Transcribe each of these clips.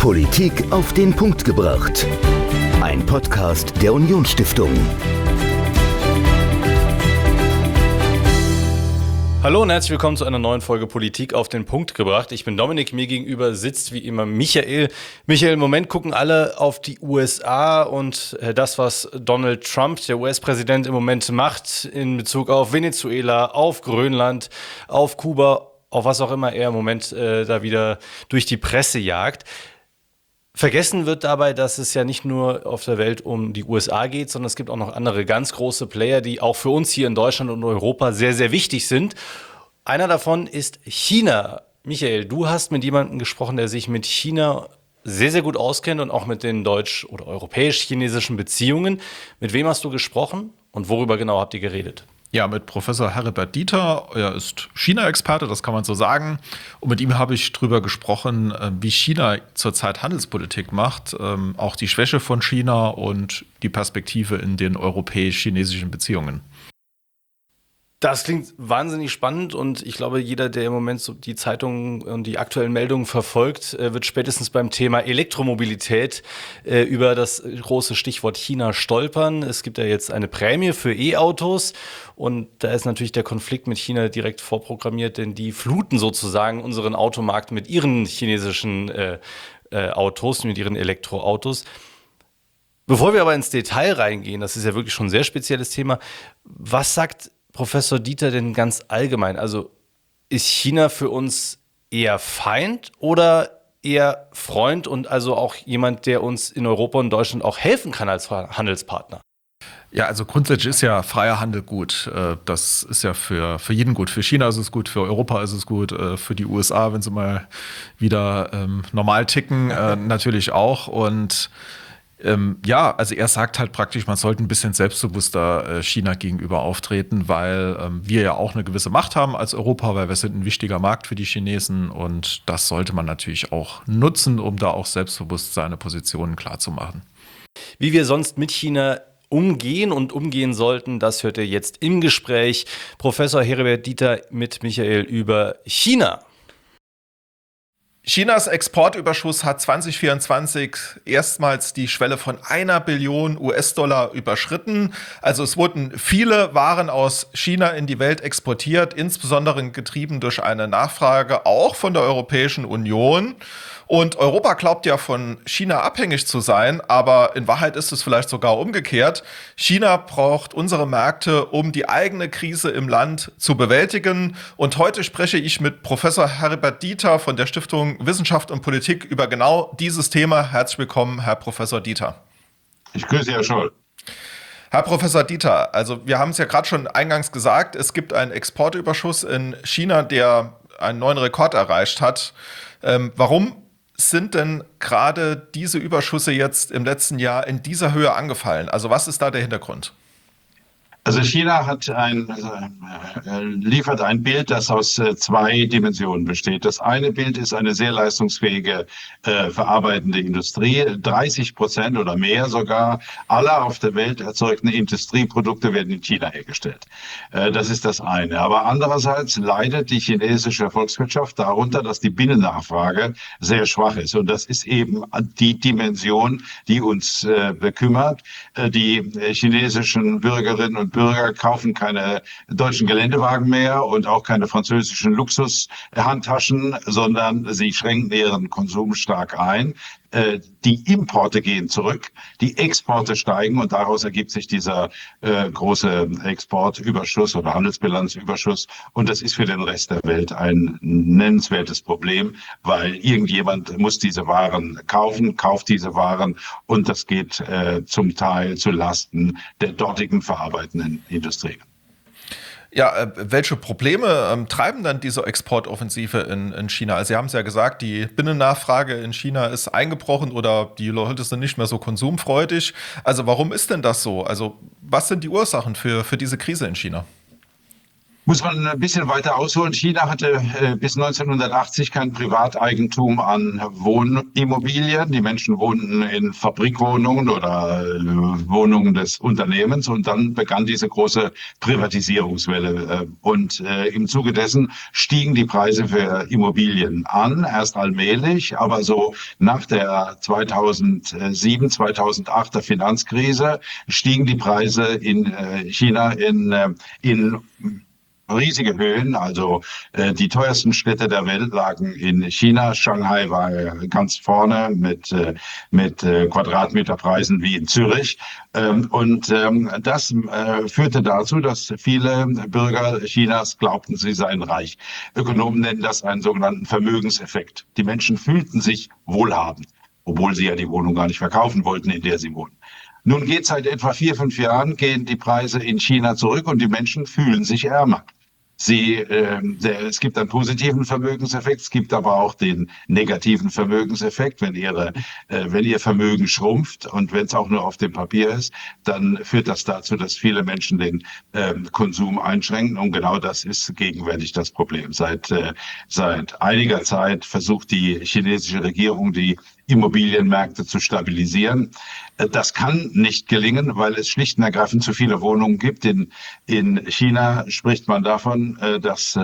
Politik auf den Punkt gebracht. Ein Podcast der Unionsstiftung. Hallo und herzlich willkommen zu einer neuen Folge Politik auf den Punkt gebracht. Ich bin Dominik, mir gegenüber sitzt wie immer Michael. Michael, im Moment gucken alle auf die USA und das, was Donald Trump, der US-Präsident, im Moment macht in Bezug auf Venezuela, auf Grönland, auf Kuba, auf was auch immer er im Moment da wieder durch die Presse jagt. Vergessen wird dabei, dass es ja nicht nur auf der Welt um die USA geht, sondern es gibt auch noch andere ganz große Player, die auch für uns hier in Deutschland und Europa sehr, sehr wichtig sind. Einer davon ist China. Michael, du hast mit jemandem gesprochen, der sich mit China sehr, sehr gut auskennt und auch mit den deutsch- oder europäisch-chinesischen Beziehungen. Mit wem hast du gesprochen und worüber genau habt ihr geredet? Ja, mit Professor Heribert Dieter. Er ist China-Experte, das kann man so sagen. Und mit ihm habe ich drüber gesprochen, wie China zurzeit Handelspolitik macht, auch die Schwäche von China und die Perspektive in den europäisch-chinesischen Beziehungen. Das klingt wahnsinnig spannend und ich glaube, jeder, der im Moment so die Zeitungen und die aktuellen Meldungen verfolgt, wird spätestens beim Thema Elektromobilität über das große Stichwort China stolpern. Es gibt ja jetzt eine Prämie für E-Autos und da ist natürlich der Konflikt mit China direkt vorprogrammiert, denn die fluten sozusagen unseren Automarkt mit ihren chinesischen Autos, mit ihren Elektroautos. Bevor wir aber ins Detail reingehen, das ist ja wirklich schon ein sehr spezielles Thema, was sagt Professor Dieter denn ganz allgemein? Also ist China für uns eher Feind oder eher Freund und also auch jemand, der uns in Europa und Deutschland auch helfen kann als Handelspartner? Ja, also grundsätzlich ist ja freier Handel gut. Das ist ja für jeden gut. Für China ist es gut, für Europa ist es gut, für die USA, wenn sie mal wieder normal ticken, natürlich auch. Und ja, also er sagt halt praktisch, man sollte ein bisschen selbstbewusster China gegenüber auftreten, weil wir ja auch eine gewisse Macht haben als Europa, weil wir sind ein wichtiger Markt für die Chinesen und das sollte man natürlich auch nutzen, um da auch selbstbewusst seine Positionen klarzumachen. Wie wir sonst mit China umgehen und umgehen sollten, das hört ihr jetzt im Gespräch. Professor Heribert Dieter mit Michael über China. Chinas Exportüberschuss hat 2024 erstmals die Schwelle von 1 Billion US-Dollar überschritten. Also es wurden viele Waren aus China in die Welt exportiert, insbesondere getrieben durch eine Nachfrage auch von der Europäischen Union. Und Europa glaubt ja von China abhängig zu sein, aber in Wahrheit ist es vielleicht sogar umgekehrt. China braucht unsere Märkte, um die eigene Krise im Land zu bewältigen. Und heute spreche ich mit Professor Heribert Dieter von der Stiftung Wissenschaft und Politik über genau dieses Thema. Herzlich willkommen, Herr Professor Dieter. Ich grüße Herr Scholl. Herr Professor Dieter, also wir haben es ja gerade schon eingangs gesagt, es gibt einen Exportüberschuss in China, der einen neuen Rekord erreicht hat. Warum sind denn gerade diese Überschüsse jetzt im letzten Jahr in dieser Höhe angefallen? Also was ist da der Hintergrund? Also China liefert ein Bild, das aus 2 Dimensionen besteht. Das eine Bild ist eine sehr leistungsfähige verarbeitende Industrie. 30% oder mehr sogar aller auf der Welt erzeugten Industrieprodukte werden in China hergestellt. Das ist das eine. Aber andererseits leidet die chinesische Volkswirtschaft darunter, dass die Binnennachfrage sehr schwach ist. Und das ist eben die Dimension, die uns bekümmert. Die chinesischen Bürgerinnen und Bürger kaufen keine deutschen Geländewagen mehr und auch keine französischen Luxushandtaschen, sondern sie schränken ihren Konsum stark ein. Die Importe gehen zurück, die Exporte steigen und daraus ergibt sich dieser große Exportüberschuss oder Handelsbilanzüberschuss. Und das ist für den Rest der Welt ein nennenswertes Problem, weil irgendjemand muss diese Waren kaufen, kauft diese Waren und das geht zum Teil zu Lasten der dortigen verarbeitenden Industrie. Ja, welche Probleme treiben dann diese Exportoffensive in China? Also Sie haben es ja gesagt, die Binnennachfrage in China ist eingebrochen oder die Leute sind nicht mehr so konsumfreudig. Also warum ist denn das so? Also was sind die Ursachen für diese Krise in China? Muss man ein bisschen weiter ausholen. China hatte bis 1980 kein Privateigentum an Wohnimmobilien. Die Menschen wohnten in Fabrikwohnungen oder Wohnungen des Unternehmens. Und dann begann diese große Privatisierungswelle. Und im Zuge dessen stiegen die Preise für Immobilien an, erst allmählich, aber so nach der 2007, 2008er Finanzkrise stiegen die Preise in China in riesige Höhen. Also die teuersten Städte der Welt lagen in China. Shanghai war ganz vorne mit Quadratmeterpreisen wie in Zürich. Das führte dazu, dass viele Bürger Chinas glaubten, sie seien reich. Ökonomen nennen das einen sogenannten Vermögenseffekt. Die Menschen fühlten sich wohlhabend, obwohl sie ja die Wohnung gar nicht verkaufen wollten, in der sie wohnen. Nun geht seit etwa 4-5 Jahren, gehen die Preise in China zurück und die Menschen fühlen sich ärmer. Es gibt einen positiven Vermögenseffekt, es gibt aber auch den negativen Vermögenseffekt. Wenn ihr Vermögen schrumpft und wenn es auch nur auf dem Papier ist, dann führt das dazu, dass viele Menschen den Konsum einschränken. Und genau das ist gegenwärtig das Problem. Seit einiger Zeit versucht die chinesische Regierung, die Immobilienmärkte zu stabilisieren. Das kann nicht gelingen, weil es schlicht und ergreifend zu viele Wohnungen gibt. In China spricht man davon, dass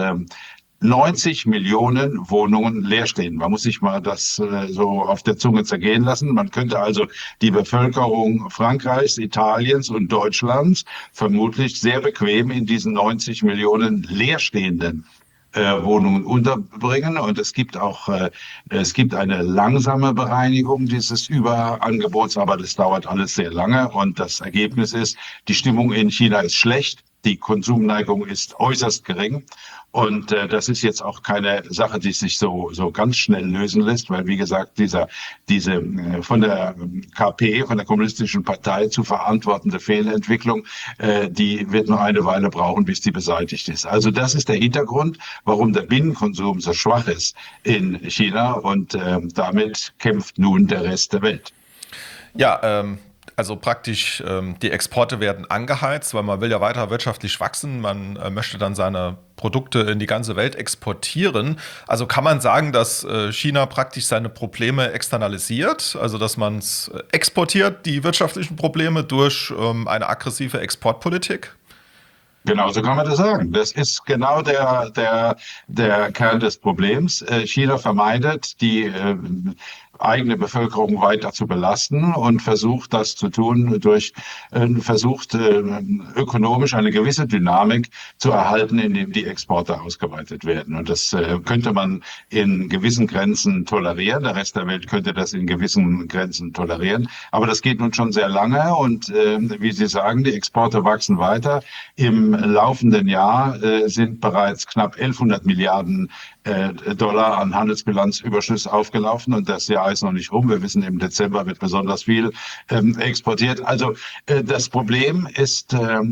90 Millionen Wohnungen leer stehen. Man muss sich mal das so auf der Zunge zergehen lassen. Man könnte also die Bevölkerung Frankreichs, Italiens und Deutschlands vermutlich sehr bequem in diesen 90 Millionen leerstehenden Wohnungen unterbringen. Und es gibt eine langsame Bereinigung dieses Überangebots, aber das dauert alles sehr lange. Und das Ergebnis ist, die Stimmung in China ist schlecht. Die Konsumneigung ist äußerst gering. Und das ist jetzt auch keine Sache, die sich so ganz schnell lösen lässt, weil, wie gesagt, diese von der KP, von der Kommunistischen Partei zu verantwortende Fehlentwicklung, die wird noch eine Weile brauchen, bis die beseitigt ist. Also das ist der Hintergrund, warum der Binnenkonsum so schwach ist in China und damit kämpft nun der Rest der Welt. Ja, also praktisch die Exporte werden angeheizt, weil man will ja weiter wirtschaftlich wachsen. Man möchte dann seine Produkte in die ganze Welt exportieren. Also kann man sagen, dass China praktisch seine Probleme externalisiert, also dass man es exportiert, die wirtschaftlichen Probleme, durch eine aggressive Exportpolitik? Genau, so kann man das sagen. Das ist genau der Kern des Problems. China vermeidet die eigene Bevölkerung weiter zu belasten und versucht das zu tun versucht ökonomisch eine gewisse Dynamik zu erhalten, indem die Exporte ausgeweitet werden. Und das könnte man in gewissen Grenzen tolerieren. Der Rest der Welt könnte das in gewissen Grenzen tolerieren. Aber das geht nun schon sehr lange und wie Sie sagen, die Exporte wachsen weiter. Im laufenden Jahr sind bereits knapp 1100 Milliarden Dollar an Handelsbilanzüberschuss aufgelaufen und das Jahr ist noch nicht rum. Wir wissen, im Dezember wird besonders viel exportiert. Also das Problem ist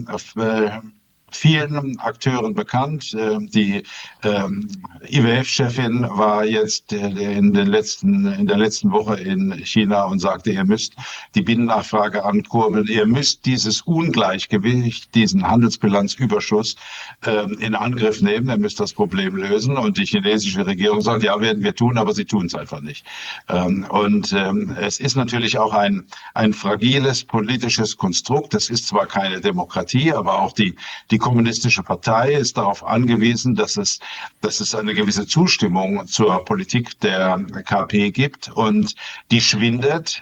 vielen Akteuren bekannt. Die IWF-Chefin war jetzt in der letzten Woche in China und sagte, ihr müsst die Binnennachfrage ankurbeln, ihr müsst dieses Ungleichgewicht, diesen Handelsbilanzüberschuss in Angriff nehmen, ihr müsst das Problem lösen. Und die chinesische Regierung sagt, ja, werden wir tun, aber sie tun es einfach nicht. Es ist natürlich auch ein fragiles politisches Konstrukt. Das ist zwar keine Demokratie, aber auch die Kommunistische Partei ist darauf angewiesen, dass es eine gewisse Zustimmung zur Politik der KP gibt und die schwindet.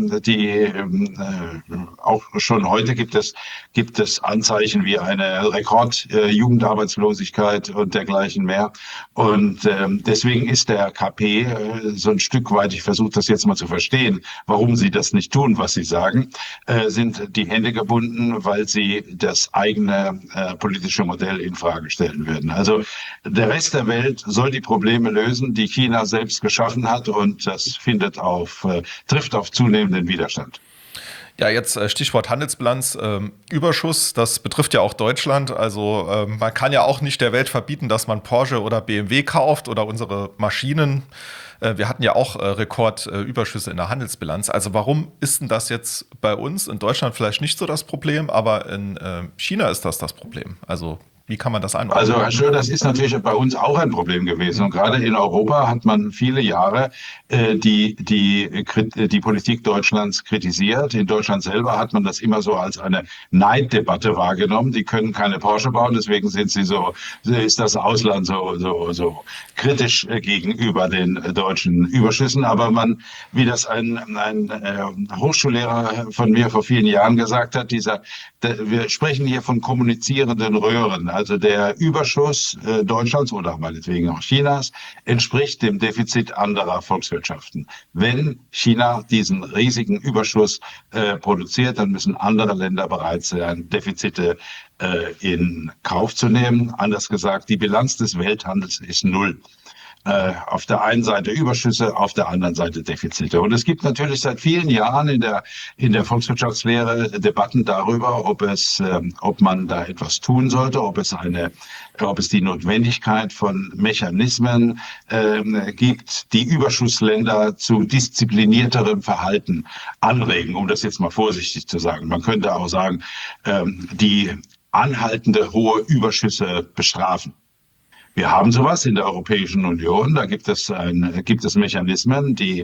Auch schon heute gibt es Anzeichen wie eine Rekordjugendarbeitslosigkeit und dergleichen mehr. Und deswegen ist der KP so ein Stück weit, ich versuche das jetzt mal zu verstehen, warum sie das nicht tun, was sie sagen, sind die Hände gebunden, weil sie das eigene politische Modell in Frage stellen würden. Also der Rest der Welt soll die Probleme lösen, die China selbst geschaffen hat, und das trifft auf zunehmenden Widerstand. Ja, jetzt Stichwort Handelsbilanzüberschuss, das betrifft ja auch Deutschland. Also man kann ja auch nicht der Welt verbieten, dass man Porsche oder BMW kauft oder unsere Maschinen. Wir hatten ja auch Rekordüberschüsse in der Handelsbilanz. Also warum ist denn das jetzt bei uns in Deutschland vielleicht nicht so das Problem, aber in China ist das Problem? Also Wie kann man das einordnen? Also Herr Schröder, das ist natürlich bei uns auch ein Problem gewesen. Und gerade in Europa hat man viele Jahre die Politik Deutschlands kritisiert. In Deutschland selber hat man das immer so als eine Neiddebatte wahrgenommen. Die können keine Porsche bauen, deswegen ist das Ausland so kritisch gegenüber den deutschen Überschüssen. Aber wie das ein Hochschullehrer von mir vor vielen Jahren gesagt hat, wir sprechen hier von kommunizierenden Röhren. Also der Überschuss Deutschlands oder meinetwegen auch Chinas entspricht dem Defizit anderer Volkswirtschaften. Wenn China diesen riesigen Überschuss produziert, dann müssen andere Länder bereit sein, Defizite in Kauf zu nehmen. Anders gesagt, die Bilanz des Welthandels ist null. Auf der einen Seite Überschüsse, auf der anderen Seite Defizite. Und es gibt natürlich seit vielen Jahren in der Volkswirtschaftslehre Debatten darüber, ob man da etwas tun sollte, ob es die Notwendigkeit von Mechanismen gibt, die Überschussländer zu disziplinierterem Verhalten anregen, um das jetzt mal vorsichtig zu sagen. Man könnte auch sagen, die anhaltende hohe Überschüsse bestrafen. Wir haben sowas in der Europäischen Union. Da gibt es Mechanismen, die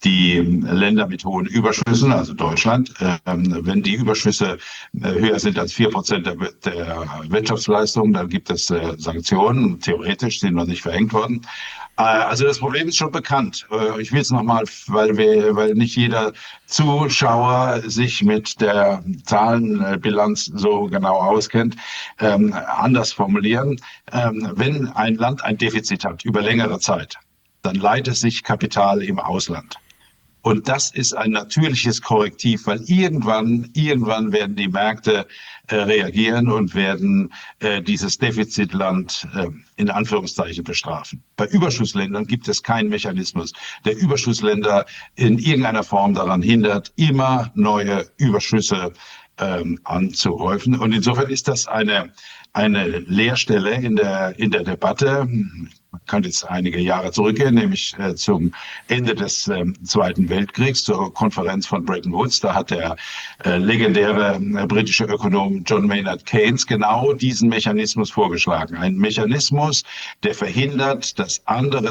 Länder mit hohen Überschüssen, also Deutschland, wenn die Überschüsse höher sind als 4% der Wirtschaftsleistung, dann gibt es Sanktionen. Theoretisch sind noch nicht verhängt worden. Also das Problem ist schon bekannt. Ich will es nochmal, weil nicht jeder Zuschauer sich mit der Zahlenbilanz so genau auskennt, anders formulieren. Wenn ein Land ein Defizit hat über längere Zeit, dann leiht es sich Kapital im Ausland. Und das ist ein natürliches Korrektiv, weil irgendwann werden die Märkte reagieren und werden dieses Defizitland in Anführungszeichen bestrafen. Bei Überschussländern gibt es keinen Mechanismus, der Überschussländer in irgendeiner Form daran hindert, immer neue Überschüsse anzuhäufen. Und insofern ist das eine Leerstelle in der Debatte. Man kann jetzt einige Jahre zurückgehen, nämlich zum Ende des Zweiten Weltkriegs, zur Konferenz von Bretton Woods. Da hat der legendäre britische Ökonom John Maynard Keynes genau diesen Mechanismus vorgeschlagen. Ein Mechanismus, der verhindert, dass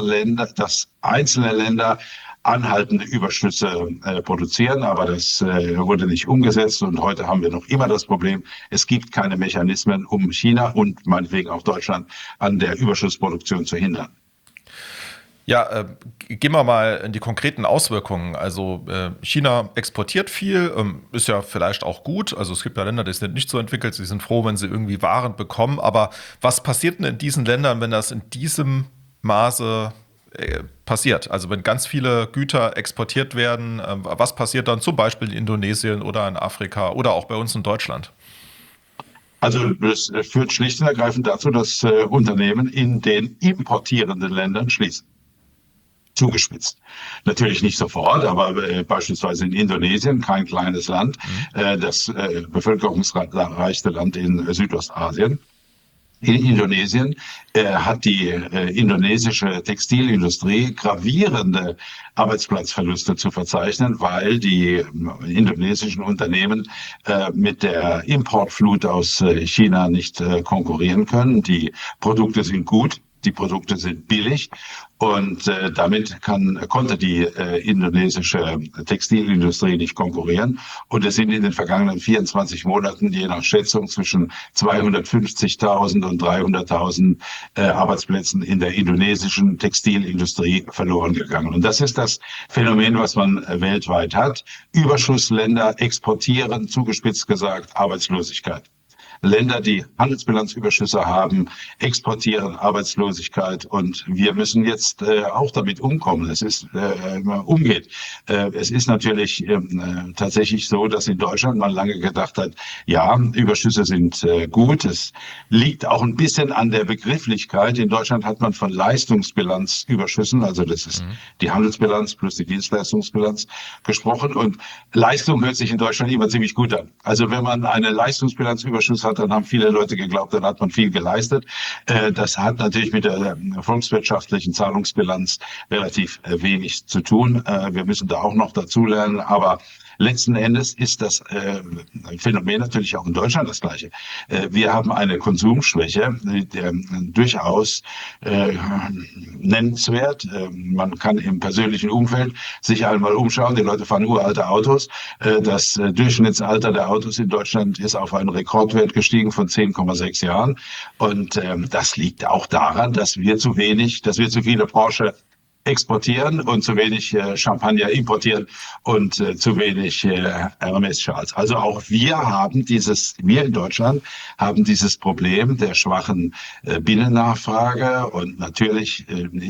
einzelne Länder anhaltende Überschüsse produzieren, aber das wurde nicht umgesetzt und heute haben wir noch immer das Problem, es gibt keine Mechanismen, um China und meinetwegen auch Deutschland an der Überschussproduktion zu hindern. Ja, gehen wir mal in die konkreten Auswirkungen. Also China exportiert viel, ist ja vielleicht auch gut. Also es gibt ja Länder, die sind nicht so entwickelt, sie sind froh, wenn sie irgendwie Waren bekommen. Aber was passiert denn in diesen Ländern, wenn das in diesem Maße passiert? Also wenn ganz viele Güter exportiert werden, was passiert dann zum Beispiel in Indonesien oder in Afrika oder auch bei uns in Deutschland? Also das führt schlicht und ergreifend dazu, dass Unternehmen in den importierenden Ländern schließen. Zugespitzt. Natürlich nicht sofort, aber beispielsweise in Indonesien, kein kleines Land, das bevölkerungsreichste Land in Südostasien. In Indonesien hat die indonesische Textilindustrie gravierende Arbeitsplatzverluste zu verzeichnen, weil die indonesischen Unternehmen mit der Importflut aus China nicht konkurrieren können. Die Produkte sind gut. Die Produkte sind billig und damit konnte die indonesische Textilindustrie nicht konkurrieren. Und es sind in den vergangenen 24 Monaten je nach Schätzung zwischen 250.000 und 300.000 Arbeitsplätzen in der indonesischen Textilindustrie verloren gegangen. Und das ist das Phänomen, was man weltweit hat. Überschussländer exportieren, zugespitzt gesagt, Arbeitslosigkeit. Länder, die Handelsbilanzüberschüsse haben, exportieren Arbeitslosigkeit und wir müssen jetzt auch damit umkommen. Es ist Es ist natürlich tatsächlich so, dass in Deutschland man lange gedacht hat, ja, Überschüsse sind gut. Es liegt auch ein bisschen an der Begrifflichkeit. In Deutschland hat man von Leistungsbilanzüberschüssen, also das ist die Handelsbilanz plus die Dienstleistungsbilanz gesprochen und Leistung hört sich in Deutschland immer ziemlich gut an. Also wenn man eine Leistungsbilanzüberschuss hat, dann haben viele Leute geglaubt, dann hat man viel geleistet. Das hat natürlich mit der volkswirtschaftlichen Zahlungsbilanz relativ wenig zu tun. Wir müssen da auch noch dazulernen, aber letzten Endes ist das Phänomen natürlich auch in Deutschland das gleiche. Wir haben eine Konsumschwäche, durchaus nennenswert. Man kann im persönlichen Umfeld sich einmal umschauen. Die Leute fahren uralte Autos. Das Durchschnittsalter der Autos in Deutschland ist auf einen Rekordwert gestiegen von 10,6 Jahren. Und das liegt auch daran, dass wir zu viele Porsche exportieren und zu wenig Champagner importieren und zu wenig Hermes-Schals. Also auch wir in Deutschland haben dieses Problem der schwachen Binnennachfrage, und natürlich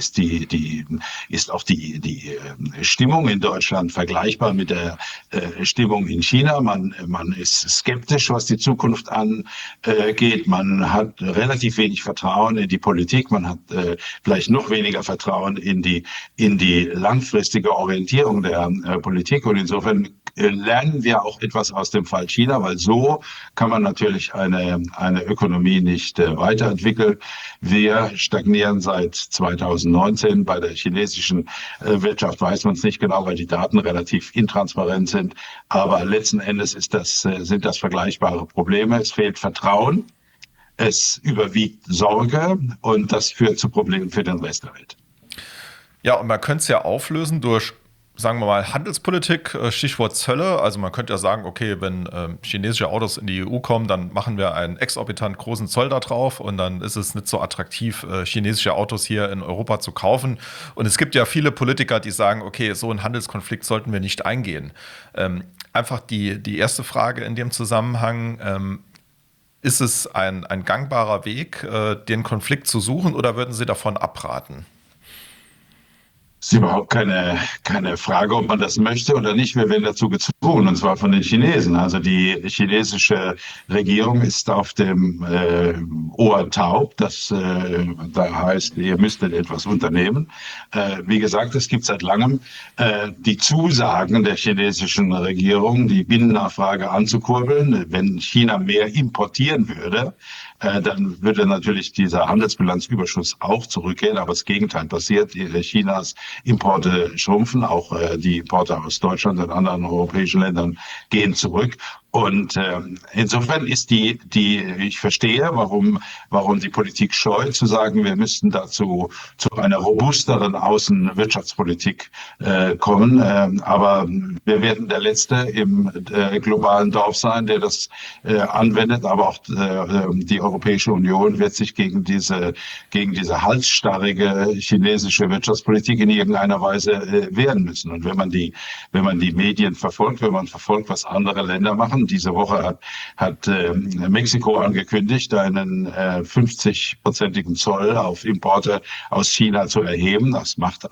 ist auch die Stimmung in Deutschland vergleichbar mit der Stimmung in China. Man ist skeptisch, was die Zukunft angeht. Man hat relativ wenig Vertrauen in die Politik. Man hat vielleicht noch weniger Vertrauen in die langfristige Orientierung der Politik. Und insofern lernen wir auch etwas aus dem Fall China, weil so kann man natürlich eine Ökonomie nicht weiterentwickeln. Wir stagnieren seit 2019. Bei der chinesischen Wirtschaft weiß man es nicht genau, weil die Daten relativ intransparent sind. Aber letzten Endes sind das vergleichbare Probleme. Es fehlt Vertrauen, es überwiegt Sorge, und das führt zu Problemen für den Rest der Welt. Ja, und man könnte es ja auflösen durch, sagen wir mal, Handelspolitik, Stichwort Zölle. Also man könnte ja sagen, okay, wenn chinesische Autos in die EU kommen, dann machen wir einen exorbitant großen Zoll da drauf, und dann ist es nicht so attraktiv, chinesische Autos hier in Europa zu kaufen. Und es gibt ja viele Politiker, die sagen, okay, so einen Handelskonflikt sollten wir nicht eingehen. Einfach die erste Frage in dem Zusammenhang, ist es ein gangbarer Weg, den Konflikt zu suchen, oder würden Sie davon abraten? Es ist überhaupt keine Frage, ob man das möchte oder nicht. Wir werden dazu gezwungen, und zwar von den Chinesen. Also die chinesische Regierung ist auf dem Ohr taub. Das da heißt, ihr müsstet etwas unternehmen. Wie gesagt, es gibt seit langem die Zusagen der chinesischen Regierung, die Binnennachfrage anzukurbeln. Wenn China mehr importieren würde, dann würde natürlich dieser Handelsbilanzüberschuss auch zurückgehen. Aber das Gegenteil passiert. Chinas Importe schrumpfen, auch die Importe aus Deutschland und anderen europäischen Ländern gehen zurück. Und insofern ist ich verstehe, warum die Politik scheut, zu sagen, wir müssten dazu zu einer robusteren Außenwirtschaftspolitik kommen. Aber wir werden der Letzte im globalen Dorf sein, der das anwendet. Aber auch die Europäische Union wird sich gegen diese halsstarrige chinesische Wirtschaftspolitik in irgendeiner Weise wehren müssen. Und wenn man die Medien verfolgt, wenn man verfolgt, was andere Länder machen. Diese Woche hat Mexiko angekündigt, einen 50-prozentigen Zoll auf Importe aus China zu erheben. Das macht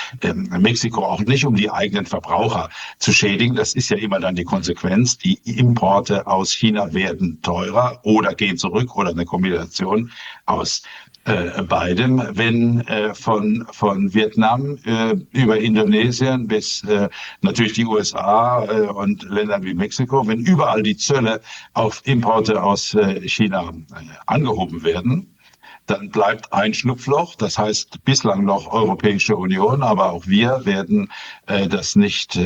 Mexiko auch nicht, um die eigenen Verbraucher zu schädigen. Das ist ja immer dann die Konsequenz. Die Importe aus China werden teurer oder gehen zurück oder eine Kombination aus beidem, wenn von Vietnam über Indonesien bis natürlich die USA und Ländern wie Mexiko, wenn überall die Zölle auf Importe aus China angehoben werden, dann bleibt ein Schlupfloch, das heißt bislang noch Europäische Union, aber auch wir werden das nicht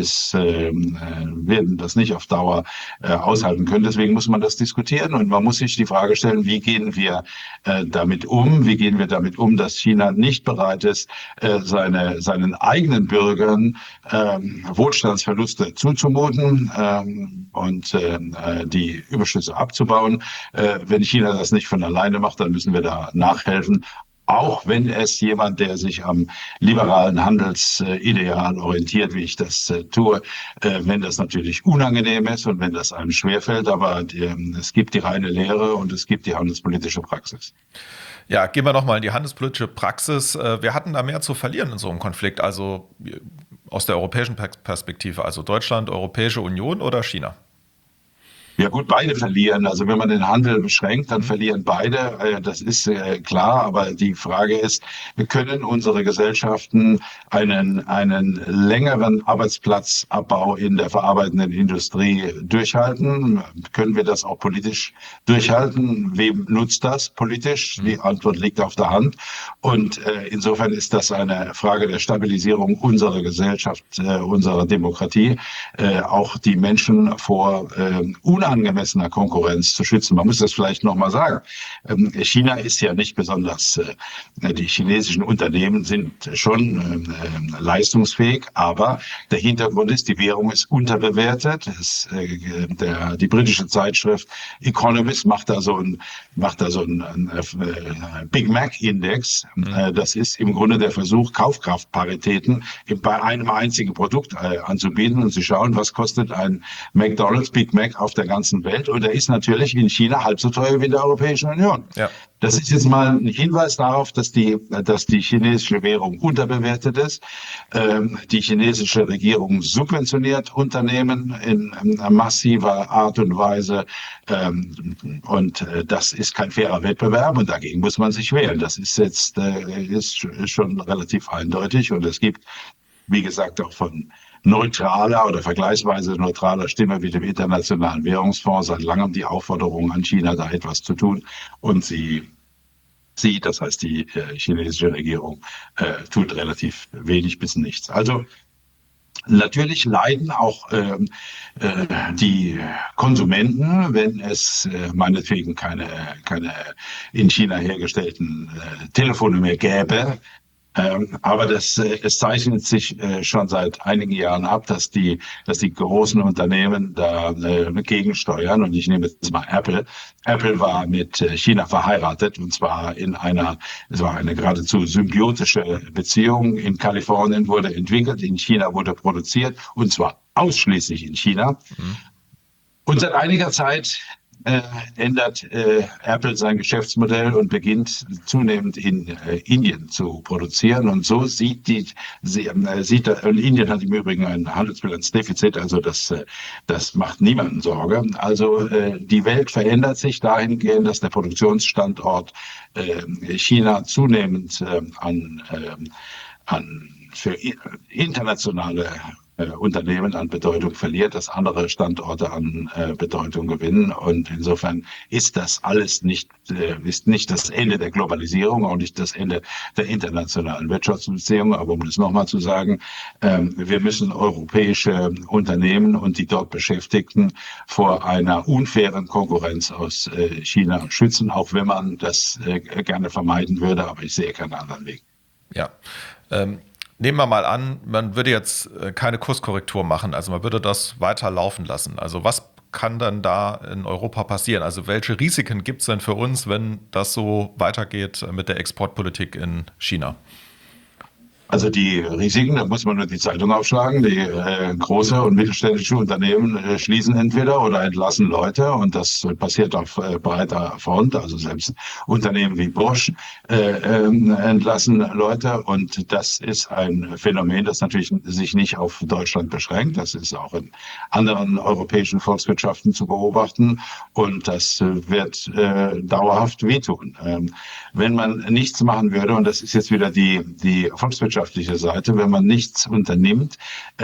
auf Dauer aushalten können. Deswegen muss man das diskutieren, und man muss sich die Frage stellen, wie gehen wir damit um? Wie gehen wir damit um, dass China nicht bereit ist, seinen eigenen Bürgern Wohlstandsverluste zuzumuten und die Überschüsse abzubauen? Wenn China das nicht von alleine macht, dann müssen wir da nachhelfen, auch wenn es jemand, der sich am liberalen Handelsideal orientiert, wie ich das tue, wenn das natürlich unangenehm ist und wenn das einem schwerfällt, aber es gibt die reine Lehre und es gibt die handelspolitische Praxis. Ja, gehen wir nochmal in die handelspolitische Praxis. Wir hatten da mehr zu verlieren in so einem Konflikt, also aus der europäischen Perspektive, also Deutschland, Europäische Union oder China? Ja gut, beide verlieren. Also wenn man den Handel beschränkt, dann verlieren beide. Das ist klar. Aber die Frage ist, können unsere Gesellschaften einen längeren Arbeitsplatzabbau in der verarbeitenden Industrie durchhalten? Können wir das auch politisch durchhalten? Wem nutzt das politisch? Die Antwort liegt auf der Hand. Und insofern ist das eine Frage der Stabilisierung unserer Gesellschaft, unserer Demokratie, auch die Menschen vor unangemessener Konkurrenz zu schützen. Man muss das vielleicht nochmal sagen. China ist ja nicht besonders, die chinesischen Unternehmen sind schon leistungsfähig, aber der Hintergrund ist, die Währung ist unterbewertet. Die britische Zeitschrift Economist macht da so ein Big Mac Index. Das ist im Grunde der Versuch, Kaufkraftparitäten bei einem einzigen Produkt anzubieten und zu schauen, was kostet ein McDonald's Big Mac auf der ganzen Welt. Und er ist natürlich in China halb so teuer wie in der Europäischen Union. Ja. Das ist jetzt mal ein Hinweis darauf, dass die chinesische Währung unterbewertet ist. Die chinesische Regierung subventioniert Unternehmen in massiver Art und Weise. Und das ist kein fairer Wettbewerb und dagegen muss man sich wehren. Das ist jetzt ist schon relativ eindeutig und es gibt, wie gesagt, auch von neutraler oder vergleichsweise neutraler Stimme wie dem Internationalen Währungsfonds seit langem die Aufforderung an China, da etwas zu tun. Und sie, das heißt die chinesische Regierung, tut relativ wenig bis nichts. Also natürlich leiden auch die Konsumenten, wenn es meinetwegen keine in China hergestellten Telefone mehr gäbe. Aber es zeichnet sich schon seit einigen Jahren ab, dass die großen Unternehmen da gegensteuern. Und ich nehme jetzt mal Apple. Apple war mit China verheiratet und zwar es war eine geradezu symbiotische Beziehung. In Kalifornien wurde entwickelt, in China wurde produziert und zwar ausschließlich in China. Und seit einiger Zeit ändert Apple sein Geschäftsmodell und beginnt zunehmend in Indien zu produzieren. Und so und Indien hat im Übrigen ein Handelsbilanzdefizit, also das macht niemanden Sorge. Also die Welt verändert sich dahingehend, dass der Produktionsstandort China zunehmend für internationale Unternehmen an Bedeutung verliert, dass andere Standorte an Bedeutung gewinnen. Und insofern ist das alles nicht das Ende der Globalisierung, auch nicht das Ende der internationalen Wirtschaftsbeziehungen. Aber um das nochmal zu sagen, wir müssen europäische Unternehmen und die dort Beschäftigten vor einer unfairen Konkurrenz aus China schützen, auch wenn man das gerne vermeiden würde. Aber ich sehe keinen anderen Weg. Ja, nehmen wir mal an, man würde jetzt keine Kurskorrektur machen, also man würde das weiter laufen lassen. Also was kann dann da in Europa passieren? Also welche Risiken gibt es denn für uns, wenn das so weitergeht mit der Exportpolitik in China? Also die Risiken, da muss man nur die Zeitung aufschlagen. Die große und mittelständische Unternehmen schließen entweder oder entlassen Leute und das passiert auf breiter Front. Also selbst Unternehmen wie Bosch entlassen Leute und das ist ein Phänomen, das natürlich sich nicht auf Deutschland beschränkt. Das ist auch in anderen europäischen Volkswirtschaften zu beobachten und das wird dauerhaft wehtun. Wenn man nichts machen würde, und das ist jetzt wieder die volkswirtschaftliche Seite, wenn man nichts unternimmt,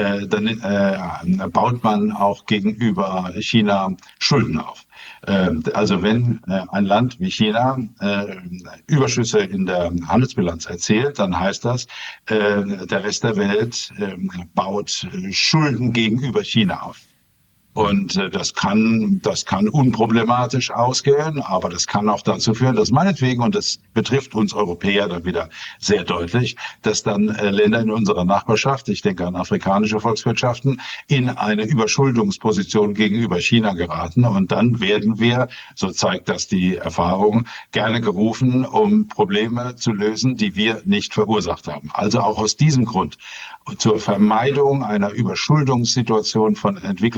dann baut man auch gegenüber China Schulden auf. Also wenn ein Land wie China Überschüsse in der Handelsbilanz erzielt, dann heißt das, der Rest der Welt baut Schulden gegenüber China auf. Und das kann unproblematisch ausgehen, aber das kann auch dazu führen, dass meinetwegen, und das betrifft uns Europäer dann wieder sehr deutlich, dass dann Länder in unserer Nachbarschaft, ich denke an afrikanische Volkswirtschaften, in eine Überschuldungsposition gegenüber China geraten. Und dann werden wir, so zeigt das die Erfahrung, gerne gerufen, um Probleme zu lösen, die wir nicht verursacht haben. Also auch aus diesem Grund zur Vermeidung einer Überschuldungssituation von Entwicklungs- und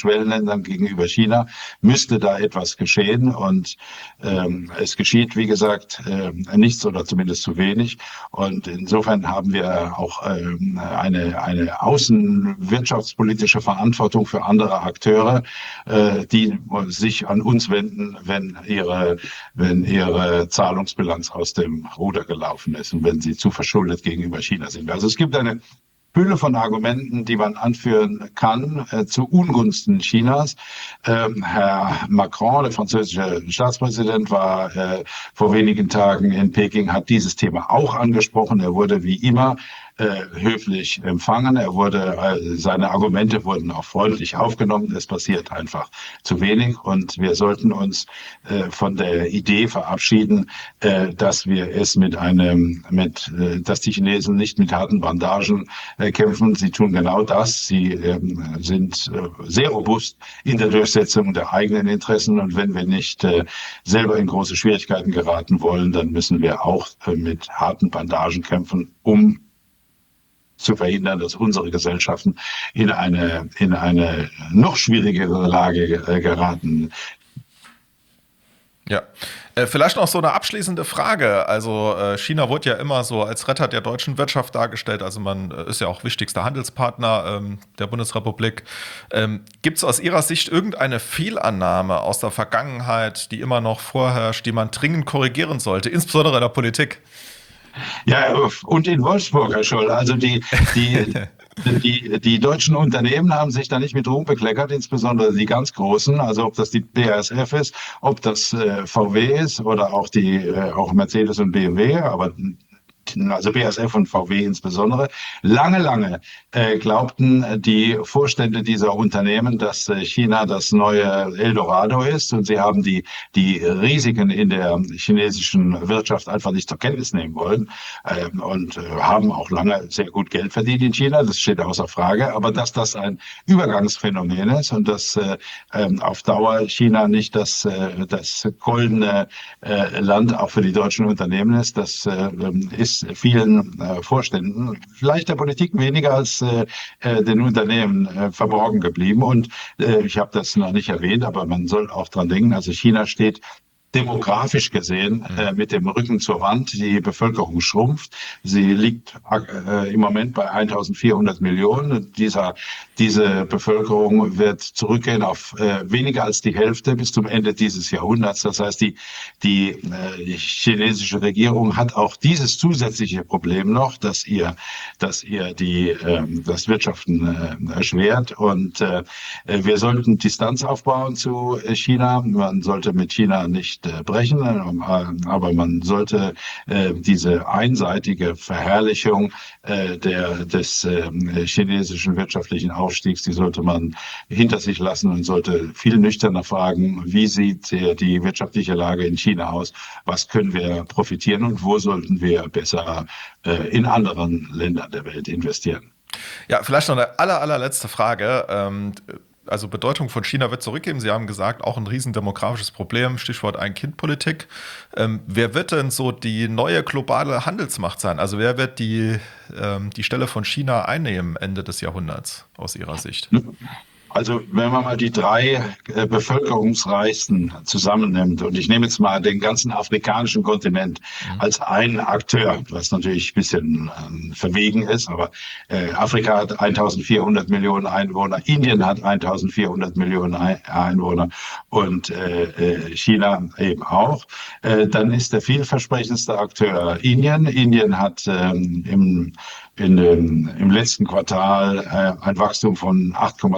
Schwellenländern gegenüber China müsste da etwas geschehen. Und es geschieht, wie gesagt, nichts oder zumindest zu wenig. Und insofern haben wir auch eine außenwirtschaftspolitische Verantwortung für andere Akteure, die sich an uns wenden, wenn ihre Zahlungsbilanz aus dem Ruder gelaufen ist und wenn sie zu verschuldet gegenüber China sind. Also es gibt eine Fülle von Argumenten, die man anführen kann zu Ungunsten Chinas. Herr Macron, der französische Staatspräsident, war vor wenigen Tagen in Peking, hat dieses Thema auch angesprochen. Er wurde wie immer höflich empfangen. Seine Argumente wurden auch freundlich aufgenommen. Es passiert einfach zu wenig und wir sollten uns von der Idee verabschieden, dass wir es dass die Chinesen nicht mit harten Bandagen kämpfen. Sie tun genau das. Sie sind sehr robust in der Durchsetzung der eigenen Interessen und wenn wir nicht selber in große Schwierigkeiten geraten wollen, dann müssen wir auch mit harten Bandagen kämpfen, um zu verhindern, dass unsere Gesellschaften in eine noch schwierigere Lage geraten. Ja, vielleicht noch so eine abschließende Frage. Also China wird ja immer so als Retter der deutschen Wirtschaft dargestellt. Also man ist ja auch wichtigster Handelspartner der Bundesrepublik. Gibt es aus Ihrer Sicht irgendeine Fehlannahme aus der Vergangenheit, die immer noch vorherrscht, die man dringend korrigieren sollte, insbesondere in der Politik? Ja, und in Wolfsburg, Herr Scholl. Also die deutschen Unternehmen haben sich da nicht mit Ruhm bekleckert, insbesondere die ganz großen, also ob das die BASF ist, ob das VW ist oder auch auch Mercedes und BMW, also BASF und VW insbesondere. Lange glaubten die Vorstände dieser Unternehmen, dass China das neue Eldorado ist und sie haben die Risiken in der chinesischen Wirtschaft einfach nicht zur Kenntnis nehmen wollen und haben auch lange sehr gut Geld verdient in China, das steht außer Frage, aber dass das ein Übergangsphänomen ist und dass auf Dauer China nicht das goldene Land auch für die deutschen Unternehmen ist, das ist vielen Vorständen, vielleicht der Politik weniger als den Unternehmen verborgen geblieben. Und ich habe das noch nicht erwähnt, aber man soll auch dran denken, also China steht demografisch gesehen mit dem Rücken zur Wand. Die Bevölkerung schrumpft. Sie liegt im Moment bei 1.400 Millionen. Diese Bevölkerung wird zurückgehen auf weniger als die Hälfte bis zum Ende dieses Jahrhunderts. Das heißt, die chinesische Regierung hat auch dieses zusätzliche Problem noch, dass ihr das Wirtschaften erschwert. Und wir sollten Distanz aufbauen zu China. Man sollte mit China nicht brechen, aber man sollte diese einseitige Verherrlichung des chinesischen wirtschaftlichen Aufstiegs, die sollte man hinter sich lassen und sollte viel nüchterner fragen, wie sieht die wirtschaftliche Lage in China aus, was können wir profitieren und wo sollten wir besser in anderen Ländern der Welt investieren. Ja, vielleicht noch eine allerletzte Frage. Also Bedeutung von China wird zurückgeben. Sie haben gesagt, auch ein riesen demografisches Problem, Stichwort Ein-Kind-Politik. Wer wird denn so die neue globale Handelsmacht sein? Also wer wird die Stelle von China einnehmen Ende des Jahrhunderts aus Ihrer Sicht? Also wenn man mal die drei bevölkerungsreichsten zusammennimmt und ich nehme jetzt mal den ganzen afrikanischen Kontinent als einen Akteur, was natürlich ein bisschen verwegen ist, aber Afrika hat 1.400 Millionen Einwohner, Indien hat 1.400 Millionen Einwohner und China eben auch. Dann ist der vielversprechendste Akteur Indien. Indien hat im letzten Quartal ein Wachstum von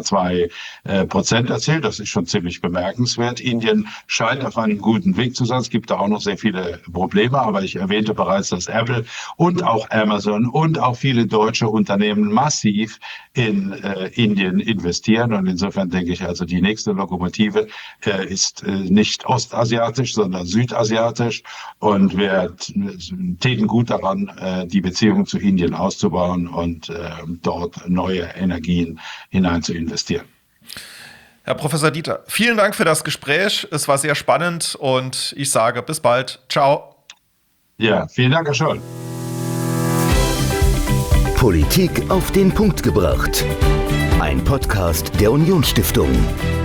8,2% erzielt. Das ist schon ziemlich bemerkenswert. Indien scheint auf einem guten Weg zu sein. Es gibt da auch noch sehr viele Probleme, aber ich erwähnte bereits, dass Apple und auch Amazon und auch viele deutsche Unternehmen massiv in Indien investieren. Und insofern denke ich, also die nächste Lokomotive ist nicht ostasiatisch, sondern südasiatisch. Und wir täten gut daran, die Beziehung zu Indien auszubauen und dort neue Energien hinein zu investieren. Herr Professor Dieter, vielen Dank für das Gespräch. Es war sehr spannend und ich sage bis bald. Ciao. Ja, vielen Dank, Herr Scholl. Politik auf den Punkt gebracht. Ein Podcast der Unionsstiftung.